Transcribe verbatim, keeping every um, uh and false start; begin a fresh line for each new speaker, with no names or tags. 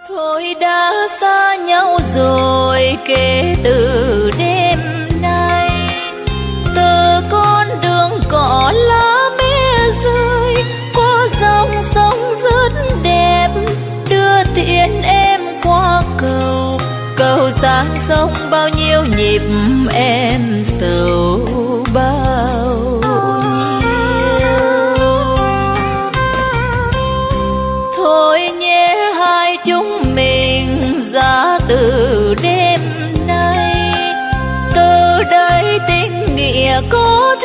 Thôi đã xa nhau rồi kể từ đêm nay, từ con đường cỏ lá mé rơi qua dòng sông rất đẹp, đưa tiễn em qua cầu, cầu sang sông bao nhiêu nhịp em sầu bao nhiêu. Thôi nhé hai chúng mình ra từ đêm nay, từ đây tình nghĩa có